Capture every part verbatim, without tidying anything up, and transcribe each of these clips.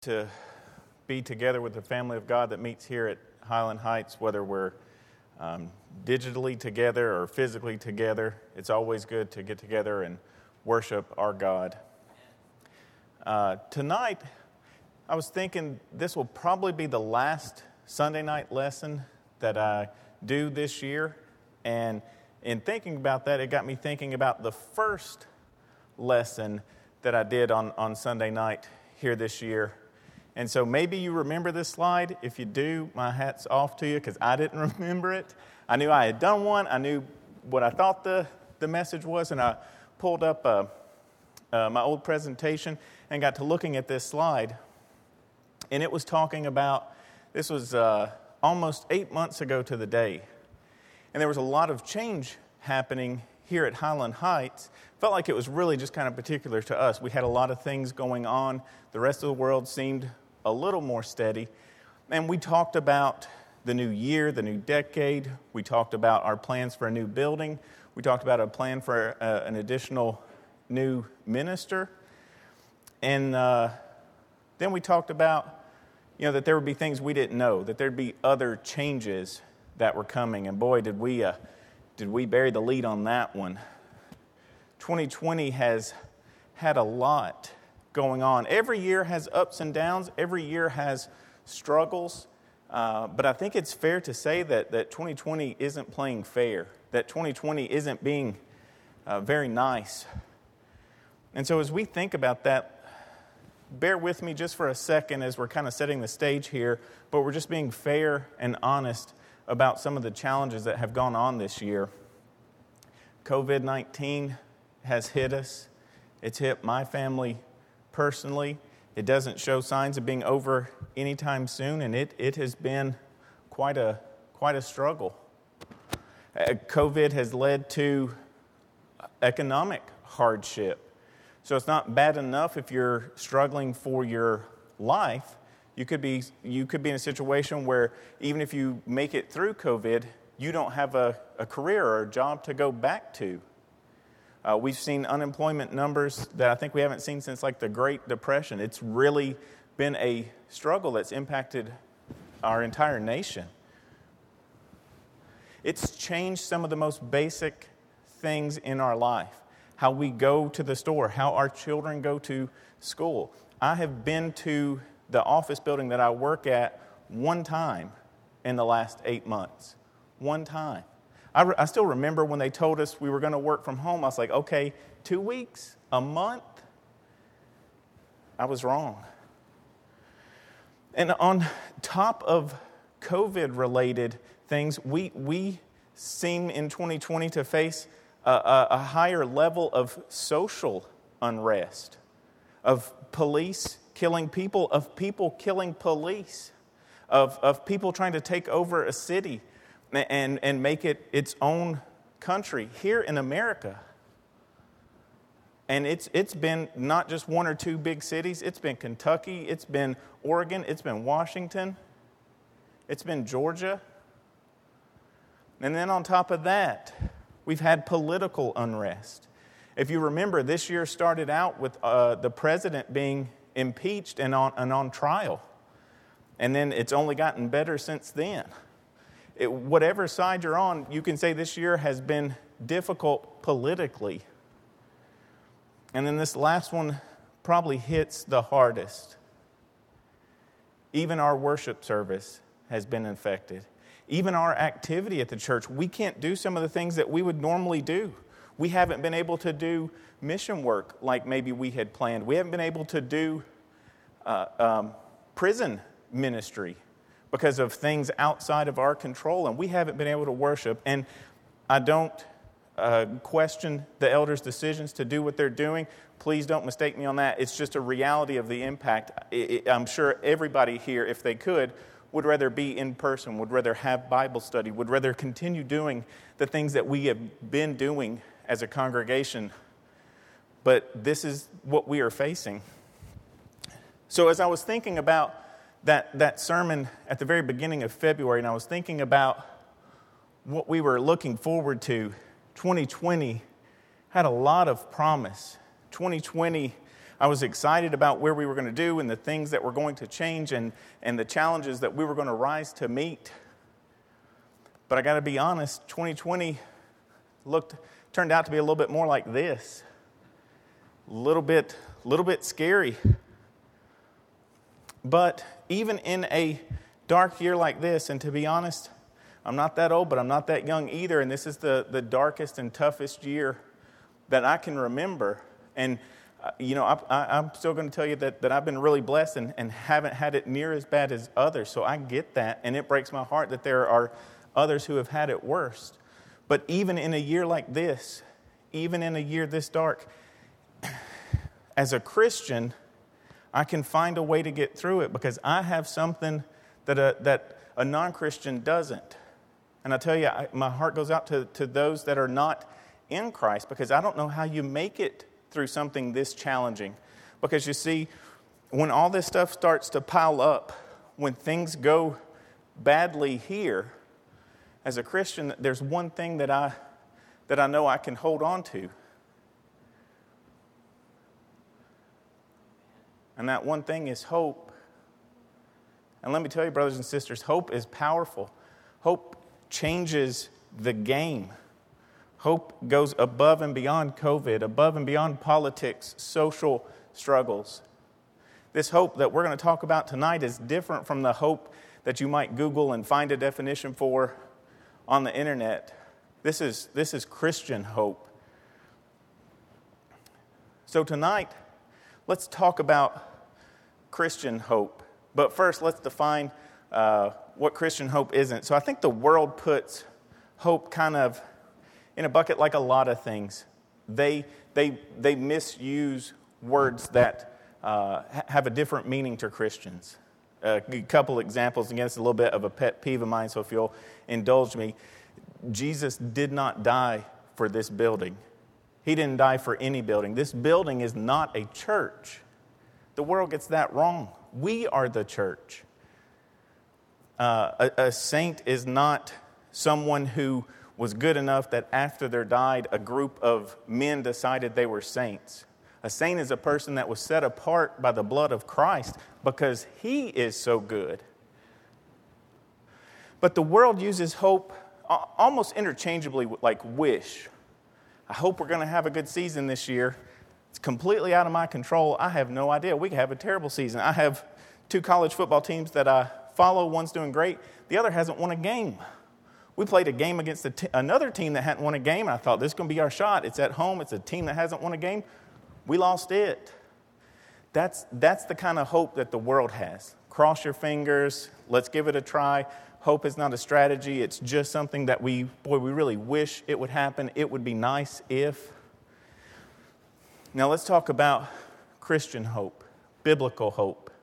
To be together with the family of God that meets here at Highland Heights, whether we're um, digitally together or physically together. It's always good to get together and worship our God. Uh, tonight, I was thinking this will probably be the last Sunday night lesson that I do this year. And in thinking about that, it got me thinking about the first lesson that I did on, on Sunday night here this year. And so maybe you remember this slide. If you do, my hat's off to you because I didn't remember it. I knew I had done one. I knew what I thought the, the message was, and I pulled up uh, uh, my old presentation and got to looking at this slide. And it was talking about, this was uh, almost eight months ago to the day. And there was a lot of change happening here at Highland Heights. Felt like it was really just kind of particular to us. We had a lot of things going on. The rest of the world seemed a little more steady. And we talked about the new year, the new decade. We talked about our plans for a new building. We talked about a plan for uh, an additional new minister. And uh, then we talked about, you know, that there would be things we didn't know, that there'd be other changes that were coming. And boy, did we uh, did we bury the lead on that one. twenty twenty has had a lot going on. Every year has ups and downs. Every year has struggles. Uh, but I think it's fair to say that, that twenty twenty isn't playing fair, that twenty twenty isn't being uh, very nice. And so as we think about that, bear with me just for a second as we're kind of setting the stage here, but we're just being fair and honest about some of the challenges that have gone on this year. covid nineteen has hit us. It's hit my family personally. It doesn't show signs of being over anytime soon, and it, it has been quite a quite a struggle. Uh, COVID has led to economic hardship. So it's not bad enough if you're struggling for your life. You could be you could be in a situation where even if you make it through COVID, you don't have a, a career or a job to go back to. Uh, we've seen unemployment numbers that I think we haven't seen since like the Great Depression. It's really been a struggle that's impacted our entire nation. It's changed some of the most basic things in our life. How we go to the store, how our children go to school. I have been to the office building that I work at one time in the last eight months. One time. I, re- I still remember when they told us we were going to work from home. I was like, okay, two weeks, a month? I was wrong. And on top of COVID-related things, we we seem in twenty twenty to face a, a, a higher level of social unrest, of police killing people, of people killing police, of, of people trying to take over a city and, and make it its own country here in America. And it's it's been not just one or two big cities. It's been Kentucky. It's been Oregon. It's been Washington. It's been Georgia. And then on top of that, we've had political unrest. If you remember, this year started out with uh, the president being impeached and on, and on trial. And then it's only gotten better since then. It, whatever side you're on, you can say this year has been difficult politically. And then this last one probably hits the hardest. Even our worship service has been infected. Even our activity at the church, we can't do some of the things that we would normally do. We haven't been able to do mission work like maybe we had planned. We haven't been able to do uh, um, prison ministry because of things outside of our control, and we haven't been able to worship. And I don't uh, question the elders' decisions to do what they're doing. Please don't mistake me on that. It's just a reality of the impact. It, it, I'm sure everybody here, if they could, would rather be in person, would rather have Bible study, would rather continue doing the things that we have been doing as a congregation. But this is what we are facing. So as I was thinking about that, that sermon at the very beginning of February, and I was thinking about what we were looking forward to, twenty twenty had a lot of promise. twenty twenty, I was excited about where we were going to do and the things that were going to change and, and the challenges that we were going to rise to meet. But I got to be honest, twenty twenty looked turned out to be a little bit more like this. A little bit, little bit scary. But even in a dark year like this, and to be honest, I'm not that old, but I'm not that young either, and this is the, the darkest and toughest year that I can remember. And, uh, you know, I, I, I'm still going to tell you that, that I've been really blessed and, and haven't had it near as bad as others. So I get that, and it breaks my heart that there are others who have had it worse. But even in a year like this, even in a year this dark, as a Christian, I can find a way to get through it because I have something that a, that a non-Christian doesn't. And I tell you, I, my heart goes out to, to those that are not in Christ because I don't know how you make it through something this challenging. Because you see, when all this stuff starts to pile up, when things go badly here, as a Christian, there's one thing that I that I know I can hold on to. And that one thing is hope. And let me tell you, brothers and sisters, hope is powerful. Hope changes the game. Hope goes above and beyond COVID, above and beyond politics, social struggles. This hope that we're going to talk about tonight is different from the hope that you might Google and find a definition for on the internet. This is, this is Christian hope. So tonight, let's talk about Christian hope. But first, let's define uh, what Christian hope isn't. So I think the world puts hope kind of in a bucket like a lot of things. They, they, they misuse words that uh, have a different meaning to Christians. Uh, a couple examples, again, it's a little bit of a pet peeve of mine, so if you'll indulge me. Jesus did not die for this building. He didn't die for any building. This building is not a church. The world gets that wrong. We are the church. Uh, a, a saint is not someone who was good enough that after they died, a group of men decided they were saints. A saint is a person that was set apart by the blood of Christ because he is so good. But the world uses hope almost interchangeably like wish. I hope we're going to have a good season this year. It's completely out of my control. I have no idea. We could have a terrible season. I have two college football teams that I follow. One's doing great. The other hasn't won a game. We played a game against a t- another team that hadn't won a game, and I thought, this is going to be our shot. It's at home. It's a team that hasn't won a game. We lost it. That's, that's the kind of hope that the world has. Cross your fingers. Let's give it a try. Hope is not a strategy. It's just something that we, boy, we really wish it would happen. It would be nice if. Now let's talk about Christian hope, biblical hope.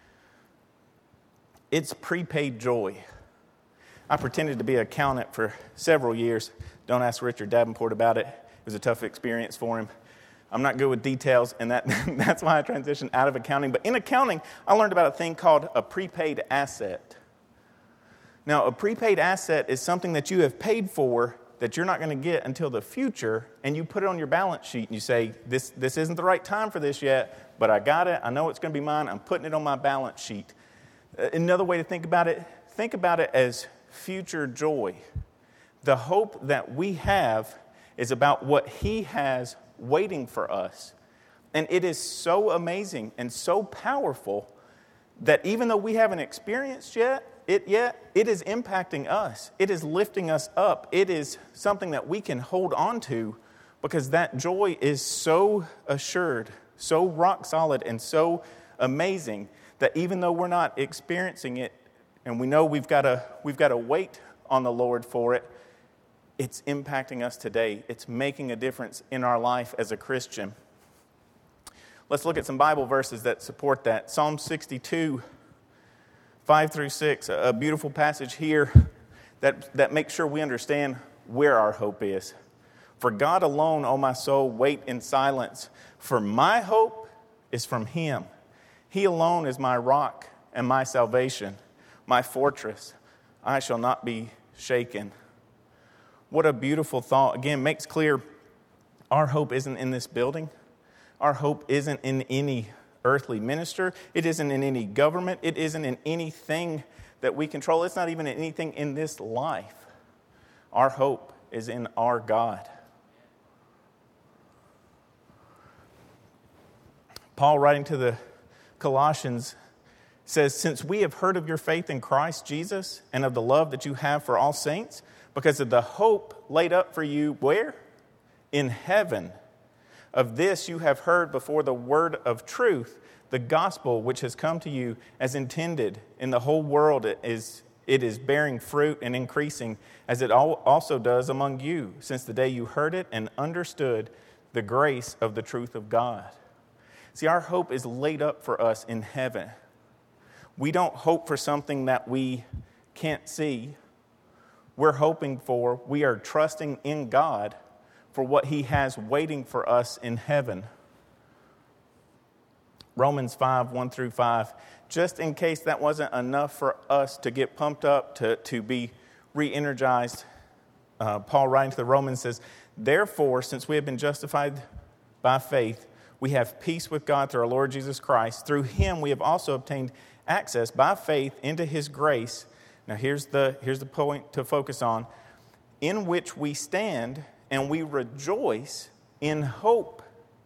It's prepaid joy. I pretended to be an accountant for several years. Don't ask Richard Davenport about it. It was a tough experience for him. I'm not good with details, and that, that's why I transitioned out of accounting. But in accounting, I learned about a thing called a prepaid asset. Now, a prepaid asset is something that you have paid for that you're not going to get until the future, and you put it on your balance sheet, and you say, this, this isn't the right time for this yet, but I got it. I know it's going to be mine. I'm putting it on my balance sheet. Another way to think about it, think about it as future joy. The hope that we have is about what He has waiting for us. And it is so amazing and so powerful that even though we haven't experienced yet, it yet, it is impacting us. It is lifting us up. It is something that we can hold on to because that joy is so assured, so rock solid, and so amazing that even though we're not experiencing it and we know we've got to we've got to wait on the Lord for it, it's impacting us today. It's making a difference in our life as a Christian. Let's look at some Bible verses that support that. Psalm sixty-two, five through six, a beautiful passage here that, that makes sure we understand where our hope is. For God alone, O my soul, wait in silence, for my hope is from Him. He alone is my rock and my salvation, my fortress. I shall not be shaken. What a beautiful thought. Again, makes clear our hope isn't in this building. Our hope isn't in any earthly minister. It isn't in any government. It isn't in anything that we control. It's not even in anything in this life. Our hope is in our God. Paul, writing to the Colossians, says, since we have heard of your faith in Christ Jesus and of the love that you have for all saints, because of the hope laid up for you, where? In heaven. Of this you have heard before the word of truth, the gospel which has come to you as intended in the whole world. It is, it is bearing fruit and increasing, as it also does among you, since the day you heard it and understood the grace of the truth of God. See, our hope is laid up for us in heaven. We don't hope for something that we can't see. We're hoping for, we are trusting in God for what He has waiting for us in heaven. Romans five, one through five. Just in case that wasn't enough for us to get pumped up, to, to be re-energized, uh, Paul writing to the Romans says, therefore, since we have been justified by faith, we have peace with God through our Lord Jesus Christ. Through Him we have also obtained access by faith into His grace. Now here's the, here's the point to focus on. In which we stand and we rejoice in hope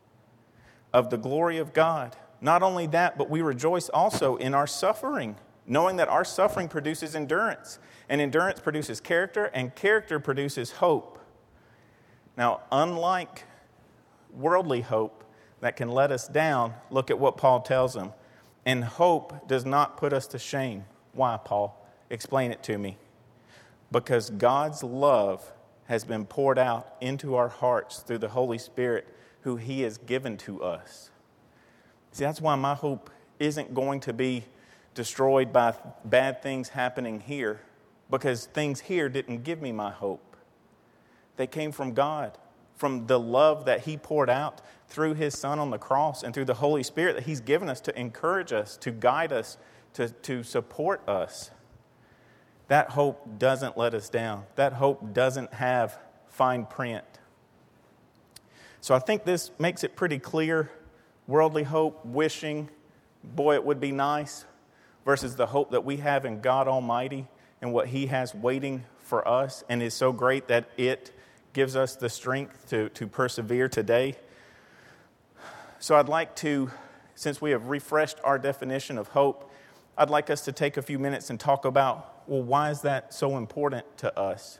of the glory of God. Not only that, but we rejoice also in our suffering, knowing that our suffering produces endurance, and endurance produces character, and character produces hope. Now, unlike worldly hope that can let us down, look at what Paul tells them. And hope does not put us to shame. Why, Paul? Explain it to me. Because God's love has been poured out into our hearts through the Holy Spirit who He has given to us. See, that's why my hope isn't going to be destroyed by bad things happening here, because things here didn't give me my hope. They came from God, from the love that He poured out through His Son on the cross and through the Holy Spirit that He's given us to encourage us, to guide us, to, to support us. That hope doesn't let us down. That hope doesn't have fine print. So I think this makes it pretty clear. Worldly hope, wishing, boy, it would be nice, versus the hope that we have in God Almighty and what He has waiting for us, and is so great that it gives us the strength to, to persevere today. So I'd like to, since we have refreshed our definition of hope, I'd like us to take a few minutes and talk about, well, why is that so important to us?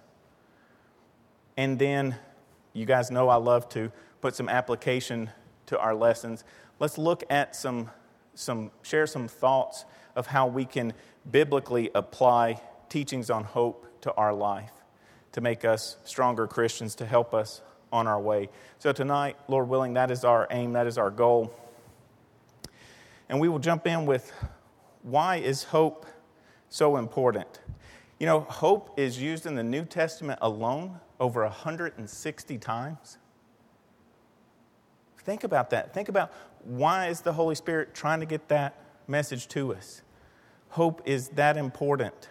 And then, you guys know I love to put some application to our lessons. Let's look at some, some, share some thoughts of how we can biblically apply teachings on hope to our life to make us stronger Christians, to help us on our way. So tonight, Lord willing, that is our aim, that is our goal. And we will jump in with, why is hope so important? You know, hope is used in the New Testament alone over one hundred sixty times. Think about that. Think about, why is the Holy Spirit trying to get that message to us? Hope is that important.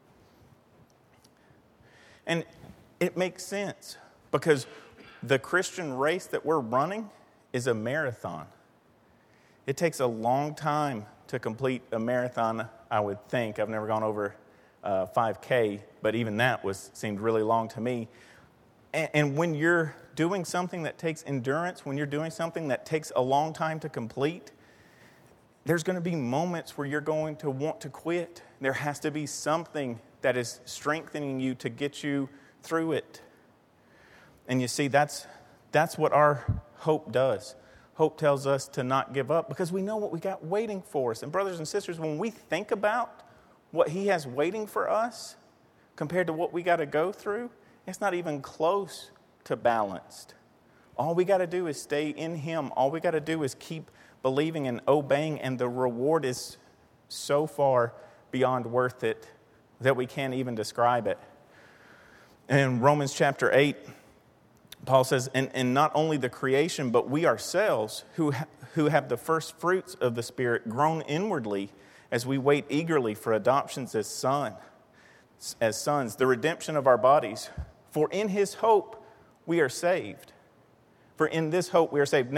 And it makes sense, because the Christian race that we're running is a marathon. It takes a long time to complete a marathon, I would think. I've never gone over uh, five K, but even that was seemed really long to me. And, and when you're doing something that takes endurance, when you're doing something that takes a long time to complete, there's going to be moments where you're going to want to quit. There has to be something that is strengthening you to get you through it. And you see, that's that's what our hope does. Hope tells us to not give up, because we know what we got waiting for us. And brothers and sisters, when we think about what He has waiting for us compared to what we got to go through, it's not even close to balanced. All we got to do is stay in Him. All we got to do is keep believing and obeying, and the reward is so far beyond worth it that we can't even describe it. In Romans chapter eight, Paul says, and, and not only the creation, but we ourselves who, ha- who have the first fruits of the Spirit groan inwardly as we wait eagerly for adoptions as son, as sons, the redemption of our bodies. For in His hope we are saved. For in this hope we are saved. Now,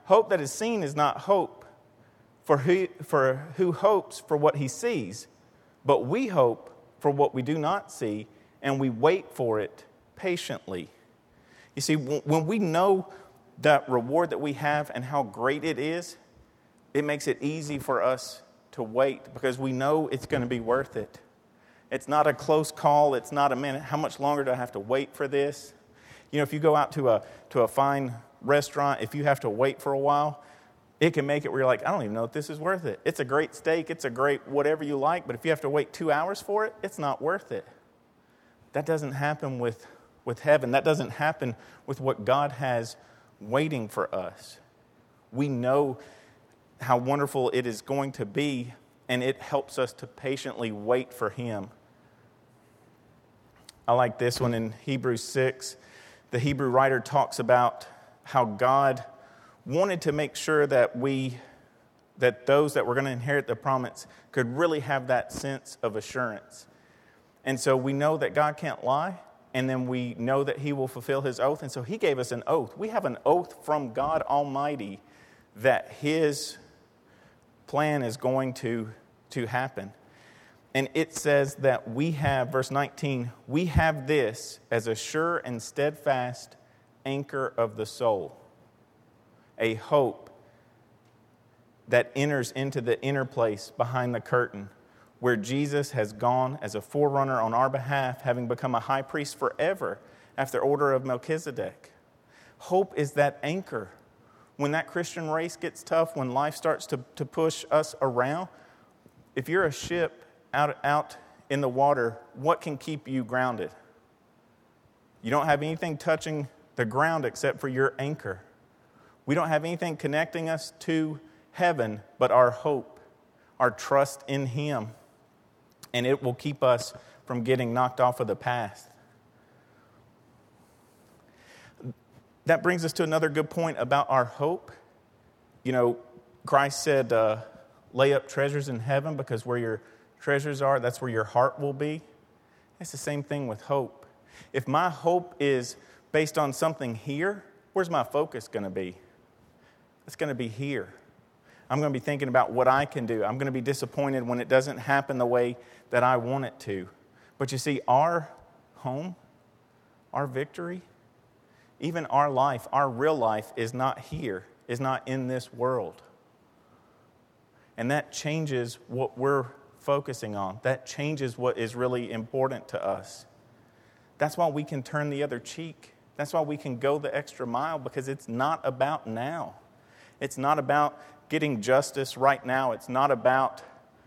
hope that is seen is not hope, for who, for who hopes for what he sees, but we hope for what we do not see, and we wait for it patiently. You see, when we know that reward that we have and how great it is, it makes it easy for us to wait because we know it's going to be worth it. It's not a close call. It's not a minute. How much longer do I have to wait for this? You know, if you go out to a to a fine restaurant, if you have to wait for a while, it can make it where you're like, I don't even know if this is worth it. It's a great steak. It's a great whatever you like. But if you have to wait two hours for it, it's not worth it. That doesn't happen with, with heaven. That doesn't happen with what God has waiting for us. We know how wonderful it is going to be, and it helps us to patiently wait for him. I like this one in Hebrews six. The Hebrew writer talks about how God wanted to make sure that we, that those that were going to inherit the promise could really have that sense of assurance. And so we know that God can't lie, and then we know that he will fulfill his oath. And so he gave us an oath. We have an oath from God Almighty that his plan is going to, to happen. And it says that we have, verse nineteen, we have this as a sure and steadfast anchor of the soul, a hope that enters into the inner place behind the curtain, where Jesus has gone as a forerunner on our behalf, having become a high priest forever after order of Melchizedek. Hope is that anchor. When that Christian race gets tough, when life starts to, to push us around, if you're a ship out, out in the water, what can keep you grounded? You don't have anything touching the ground except for your anchor. We don't have anything connecting us to heaven but our hope, our trust in him. And it will keep us from getting knocked off of the path. That brings us to another good point about our hope. You know, Christ said, uh, lay up treasures in heaven, because where your treasures are, that's where your heart will be. It's the same thing with hope. If my hope is based on something here, where's my focus going to be? It's going to be here. I'm going to be thinking about what I can do. I'm going to be disappointed when it doesn't happen the way that I want it to. But you see, our home, our victory, even our life, our real life is not here, is not in this world. And that changes what we're focusing on. That changes what is really important to us. That's why we can turn the other cheek. That's why we can go the extra mile, because it's not about now. It's not about getting justice right now. It's not about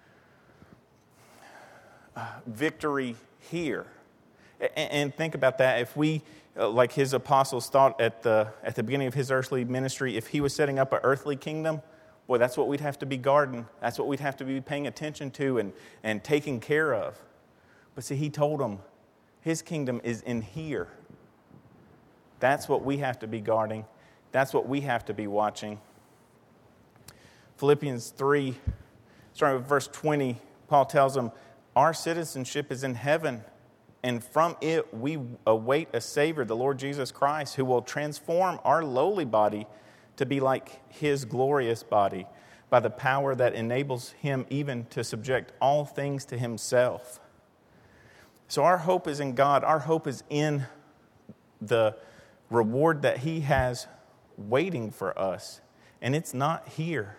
uh, victory here. And, and think about that. If we, uh, like his apostles thought at the at the beginning of his earthly ministry, if he was setting up an earthly kingdom, boy, that's what we'd have to be guarding. That's what we'd have to be paying attention to and, and taking care of. But see, he told them his kingdom is in here. That's what we have to be guarding. That's what we have to be watching. Philippians three, starting with verse twenty, Paul tells them, our citizenship is in heaven, and from it we await a Savior, the Lord Jesus Christ, who will transform our lowly body to be like his glorious body by the power that enables him even to subject all things to himself. So our hope is in God. Our hope is in the reward that he has waiting for us, and it's not here.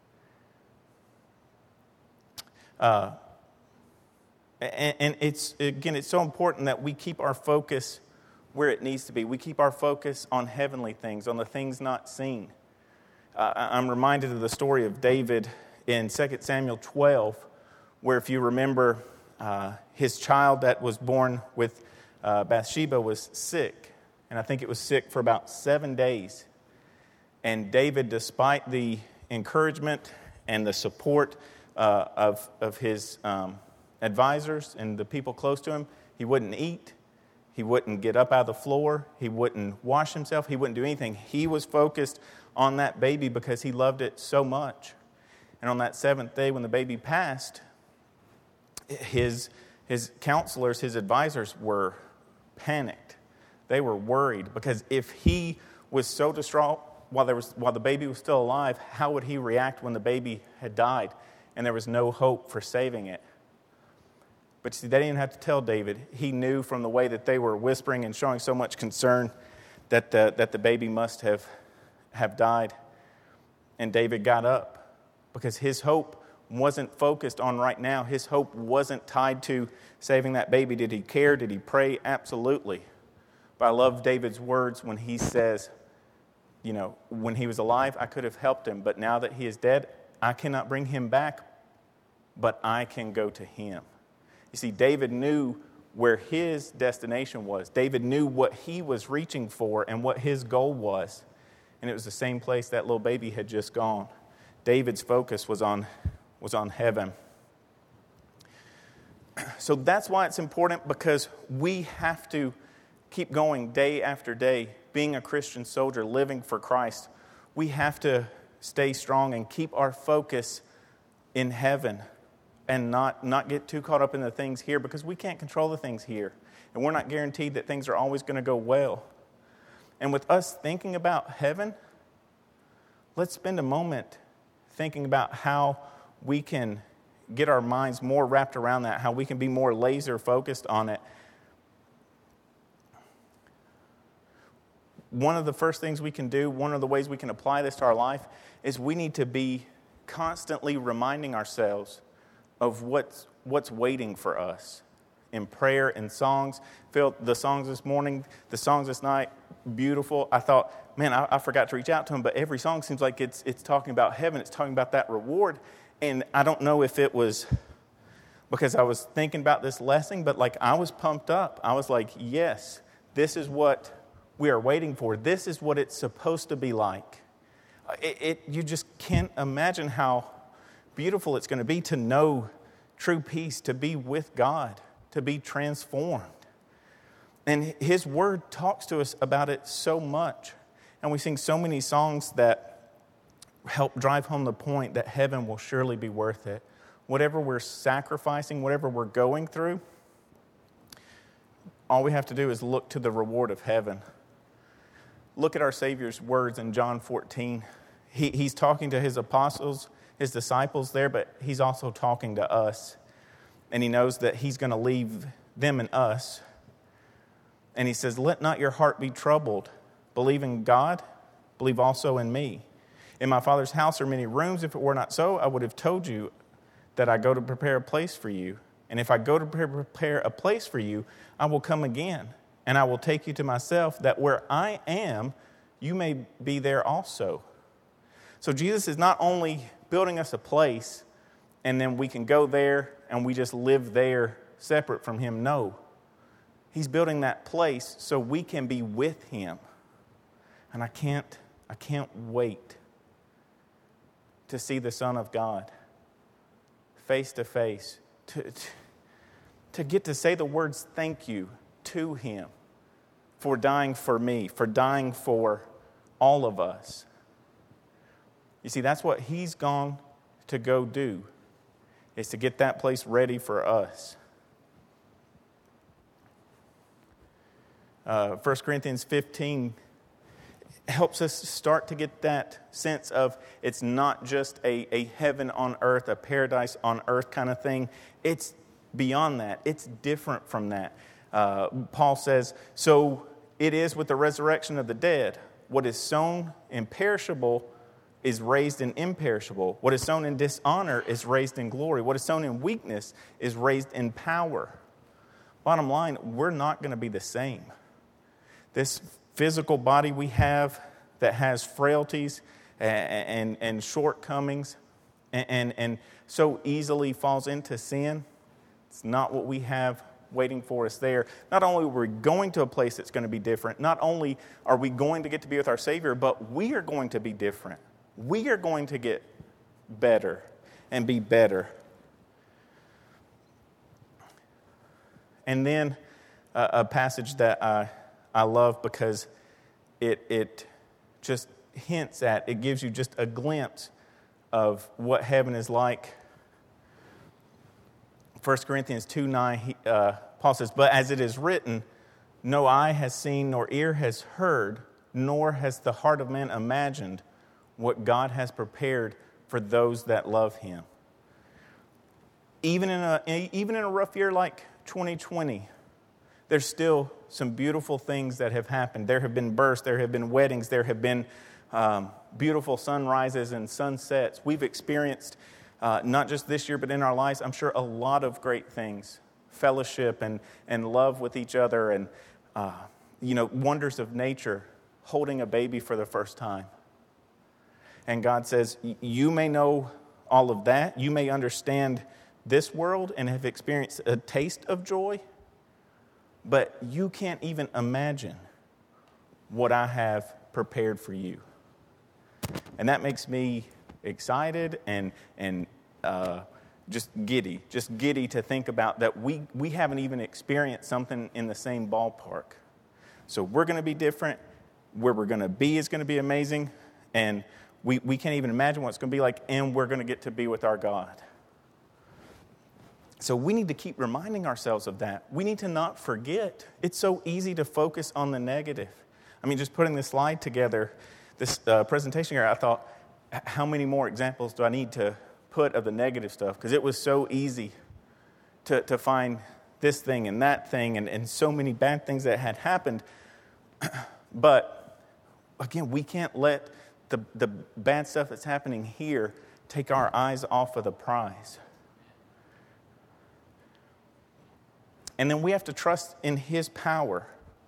Uh, and, and it's, again, it's so important that we keep our focus where it needs to be. We keep our focus on heavenly things, on the things not seen. Uh, I'm reminded of the story of David in Second Samuel twelve, where, if you remember, uh, his child that was born with uh, Bathsheba was sick. And I think it was sick for about seven days. And David, despite the encouragement and the support uh, of, of his um, advisors and the people close to him, he wouldn't eat. He wouldn't get up out of the floor. He wouldn't wash himself. He wouldn't do anything. He was focused on that baby because he loved it so much. And on that seventh day when the baby passed, his, his counselors, his advisors were panicked. They were worried because if he was so distraught while there was while the baby was still alive, how would he react when the baby had died and there was no hope for saving it? But see, they didn't have to tell David. He knew from the way that they were whispering and showing so much concern that the, that the baby must have, have died. And David got up because his hope wasn't focused on right now. His hope wasn't tied to saving that baby. Did he care? Did he pray? Absolutely. But I love David's words when he says, you know, when he was alive, I could have helped him. But now that he is dead, I cannot bring him back, but I can go to him. You see, David knew where his destination was. David knew what he was reaching for and what his goal was. And it was the same place that little baby had just gone. David's focus was on, was on heaven. So that's why it's important, because we have to keep going day after day, being a Christian soldier, living for Christ. We have to stay strong and keep our focus in heaven. And not, not get too caught up in the things here, because we can't control the things here. And we're not guaranteed that things are always going to go well. And with us thinking about heaven, let's spend a moment thinking about how we can get our minds more wrapped around that, how we can be more laser focused on it. One of the first things we can do, one of the ways we can apply this to our life, is we need to be constantly reminding ourselves of what's, what's waiting for us in prayer and songs. Phil, the songs this morning, the songs this night, beautiful. I thought, man, I, I forgot to reach out to him, but every song seems like it's it's talking about heaven. It's talking about that reward. And I don't know if it was because I was thinking about this lesson, but like I was pumped up. I was like, yes, this is what we are waiting for. This is what it's supposed to be like. It, it you just can't imagine how beautiful it's going to be to know true peace, to be with God, to be transformed. And His Word talks to us about it so much. And we sing so many songs that help drive home the point that heaven will surely be worth it. Whatever we're sacrificing, whatever we're going through, all we have to do is look to the reward of heaven. Look at our Savior's words in John fourteen. He, he's talking to His apostles, His disciples there, but He's also talking to us. And He knows that He's going to leave them and us. And He says, let not your heart be troubled. Believe in God, believe also in me. In my Father's house are many rooms. If it were not so, I would have told you that I go to prepare a place for you. And if I go to prepare a place for you, I will come again. And I will take you to myself, that where I am, you may be there also. So Jesus is not only building us a place, and then we can go there and we just live there separate from Him. No. He's building that place so we can be with Him. And I can't, I can't wait to see the Son of God face to face, to, to, to get to say the words thank you to Him for dying for me, for dying for all of us. You see, that's what He's gone to go do, is to get that place ready for us. Uh, First Corinthians fifteen helps us start to get that sense of it's not just a, a heaven on earth, a paradise on earth kind of thing. It's beyond that. It's different from that. Uh, Paul says, so it is with the resurrection of the dead. What is sown imperishable is raised in imperishable. What is sown in dishonor is raised in glory. What is sown in weakness is raised in power. Bottom line, we're not going to be the same. This physical body we have that has frailties and, and, and shortcomings and, and, and so easily falls into sin, it's not what we have waiting for us there. Not only are we going to a place that's going to be different, not only are we going to get to be with our Savior, but we are going to be different. We are going to get better and be better. And then uh, a passage that I, I love because it, it just hints at, it gives you just a glimpse of what heaven is like. First Corinthians two nine, he, uh, Paul says, but as it is written, no eye has seen nor ear has heard nor has the heart of man imagined what God has prepared for those that love him. Even in a, even in a rough year like twenty twenty, there's still some beautiful things that have happened. There have been births, there have been weddings, there have been um, beautiful sunrises and sunsets. We've experienced, uh, not just this year, but in our lives, I'm sure a lot of great things. Fellowship and, and love with each other and, uh, you know, wonders of nature, holding a baby for the first time. And God says, you may know all of that. You may understand this world and have experienced a taste of joy, but you can't even imagine what I have prepared for you. And that makes me excited and and uh, just giddy, just giddy to think about that we, we haven't even experienced something in the same ballpark. So we're going to be different. Where we're going to be is going to be amazing. And we, we can't even imagine what it's going to be like, and we're going to get to be with our God. So we need to keep reminding ourselves of that. We need to not forget. It's so easy to focus on the negative. I mean, just putting this slide together, this uh, presentation here, I thought, how many more examples do I need to put of the negative stuff? Because it was so easy to, to find this thing and that thing and, and so many bad things that had happened. But, again, we can't let the, the bad stuff that's happening here take our eyes off of the prize. And then we have to trust in His power.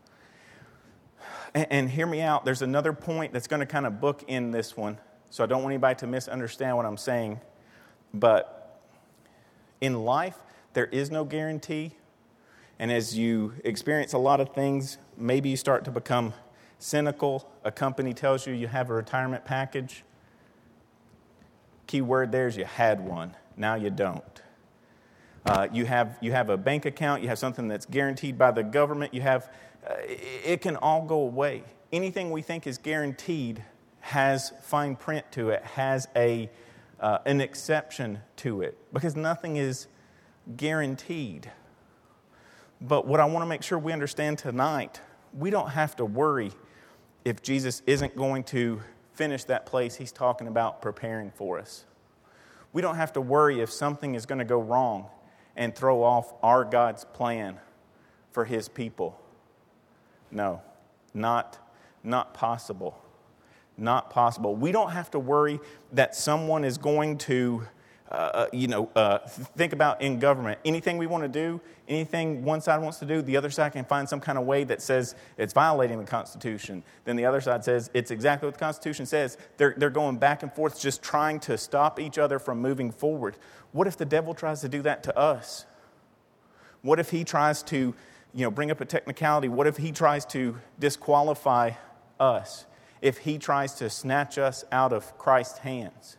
And, and hear me out. There's another point that's going to kind of book in this one. So I don't want anybody to misunderstand what I'm saying. But in life, there is no guarantee. And as you experience a lot of things, maybe you start to become cynical. A company tells you you have a retirement package. Key word there is you had one. Now you don't. Uh, you have you have a bank account. You have something that's guaranteed by the government. You have uh, it can all go away. Anything we think is guaranteed has fine print to it, has a uh, an exception to it, because nothing is guaranteed. But what I want to make sure we understand tonight, we don't have to worry if Jesus isn't going to finish that place He's talking about preparing for us. We don't have to worry if something is going to go wrong and throw off our God's plan for His people. No, not, not possible. Not possible. We don't have to worry that someone is going to, uh, you know, uh, think about in government. Anything we want to do, anything one side wants to do, the other side can find some kind of way that says it's violating the Constitution. Then the other side says it's exactly what the Constitution says. They're, they're going back and forth just trying to stop each other from moving forward. What if the devil tries to do that to us? What if he tries to, you know, bring up a technicality? What if he tries to disqualify us? If he tries to snatch us out of Christ's hands?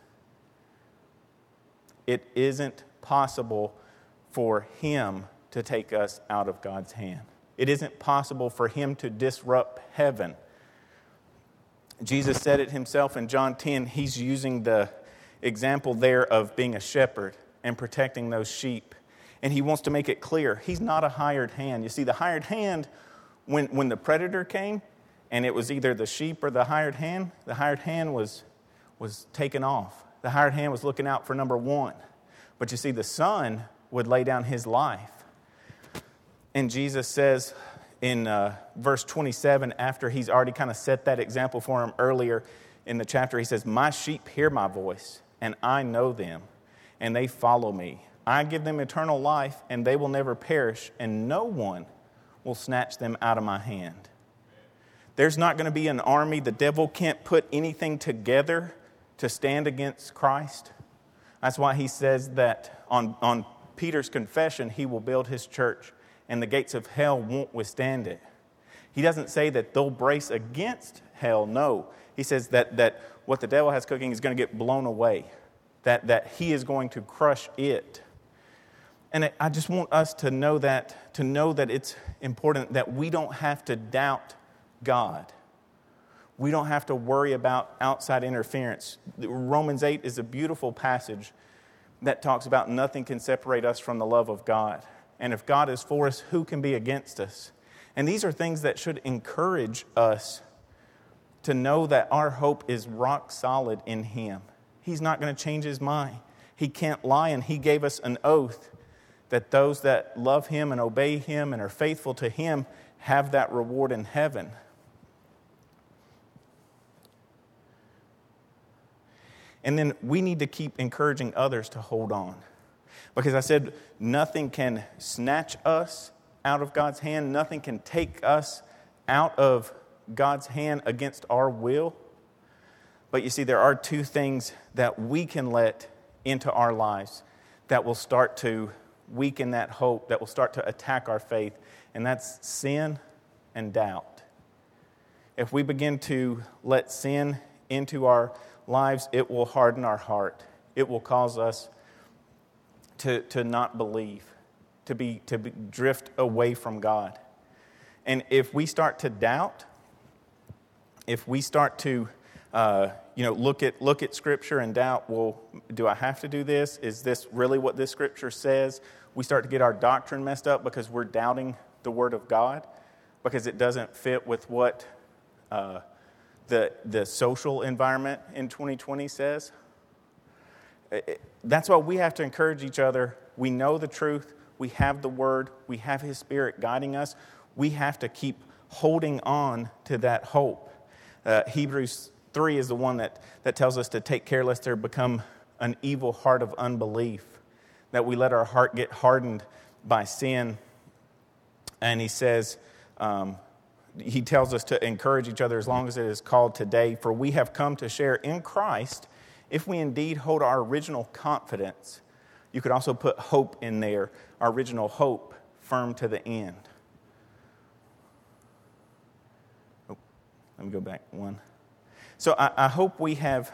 It isn't possible for him to take us out of God's hand. It isn't possible for him to disrupt heaven. Jesus said it himself in John ten. He's using the example there of being a shepherd and protecting those sheep. And he wants to make it clear, he's not a hired hand. You see, the hired hand, when, when the predator came, and it was either the sheep or the hired hand, the hired hand was, was taken off. The hired hand was looking out for number one. But you see, the son would lay down his life. And Jesus says in uh, verse twenty-seven, after he's already kind of set that example for him earlier in the chapter, he says, "My sheep hear my voice, and I know them, and they follow me. I give them eternal life, and they will never perish, and no one will snatch them out of my hand." There's not going to be an army. The devil can't put anything together to stand against Christ. That's why he says that on, on Peter's confession, he will build his church, and the gates of hell won't withstand it. He doesn't say that they'll brace against hell. No. He says that, that what the devil has cooking is going to get blown away, that, that he is going to crush it. And I just want us to know that, to know that it's important that we don't have to doubt God. We don't have to worry about outside interference. Romans eight is a beautiful passage that talks about nothing can separate us from the love of God. And if God is for us, who can be against us? And these are things that should encourage us to know that our hope is rock solid in Him. He's not going to change His mind. He can't lie, and He gave us an oath that those that love Him and obey Him and are faithful to Him have that reward in heaven. And then we need to keep encouraging others to hold on. Because I said nothing can snatch us out of God's hand. Nothing can take us out of God's hand against our will. But you see, there are two things that we can let into our lives that will start to weaken that hope, that will start to attack our faith. And that's sin and doubt. If we begin to let sin into our lives, it will harden our heart. It will cause us to, to not believe, to be to be, drift away from God. And if we start to doubt, if we start to uh, you know look at look at Scripture and doubt, well, do I have to do this? Is this really what this Scripture says? We start to get our doctrine messed up because we're doubting the Word of God, because it doesn't fit with what uh, the the social environment in twenty twenty says. It, that's why we have to encourage each other. We know the truth. We have the Word. We have His Spirit guiding us. We have to keep holding on to that hope. Uh, Hebrews three is the one that, that tells us to take care lest there become an evil heart of unbelief, that we let our heart get hardened by sin. And he says, um, he tells us to encourage each other as long as it is called today, for we have come to share in Christ if we indeed hold our original confidence. You could also put hope in there, our original hope firm to the end. Oh, let me go back one. So I, I hope we have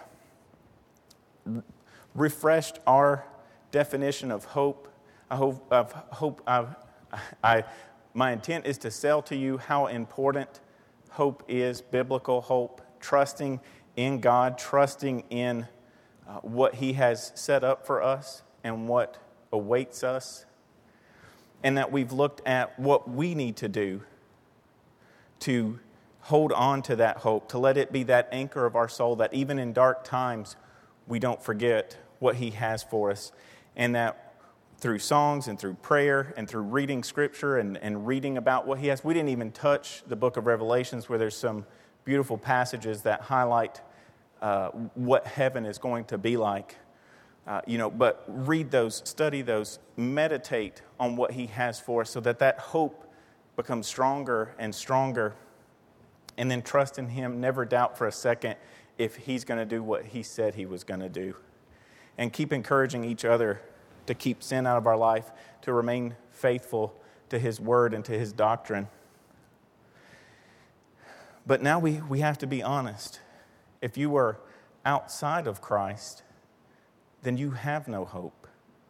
refreshed our definition of hope. I hope, I've, hope I've, I, my intent is to sell to you how important hope is, biblical hope, trusting in God, trusting in uh, what He has set up for us and what awaits us, and that we've looked at what we need to do to hold on to that hope, to let it be that anchor of our soul, that even in dark times we don't forget what He has for us, and that through songs and through prayer and through reading Scripture and, and reading about what He has. We didn't even touch the book of Revelations, where there's some beautiful passages that highlight uh, what heaven is going to be like. Uh, you know, but read those, study those, meditate on what He has for us so that that hope becomes stronger and stronger. And then trust in Him, never doubt for a second if He's going to do what He said He was going to do. And keep encouraging each other to keep sin out of our life, to remain faithful to His Word and to His doctrine. But now we, we have to be honest. If you are outside of Christ, then you have no hope.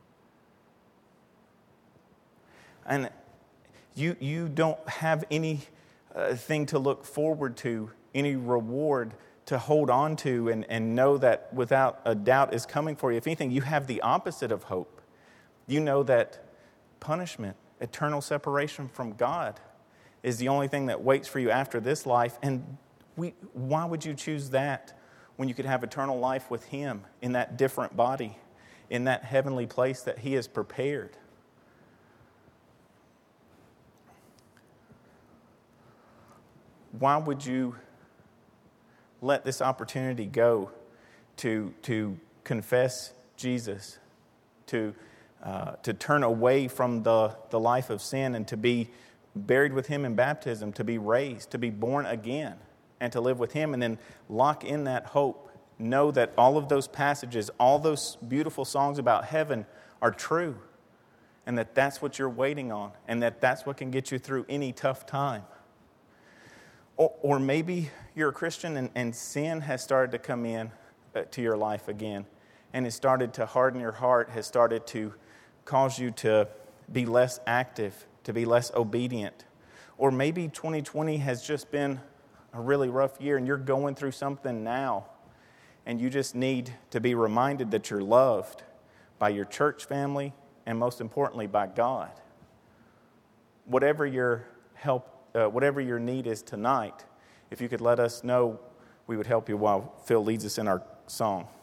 And you, you don't have any uh, thing to look forward to, any reward to hold on to and, and know that without a doubt is coming for you. If anything, you have the opposite of hope. You know that punishment, eternal separation from God, is the only thing that waits for you after this life. And we, why would you choose that when you could have eternal life with Him in that different body, in that heavenly place that He has prepared? Why would you let this opportunity go to, to confess Jesus, to Uh, to turn away from the, the life of sin and to be buried with Him in baptism, to be raised, to be born again, and to live with Him, and then lock in that hope. Know that all of those passages, all those beautiful songs about heaven are true, and that that's what you're waiting on, and that that's what can get you through any tough time. Or, or maybe you're a Christian and, and sin has started to come in uh, to your life again, and has started to harden your heart, has started to cause you to be less active, to be less obedient. Or maybe twenty twenty has just been a really rough year and you're going through something now and you just need to be reminded that you're loved by your church family and most importantly by God. Whatever your help, uh, whatever your need is tonight, if you could let us know we would help you while Phil leads us in our song.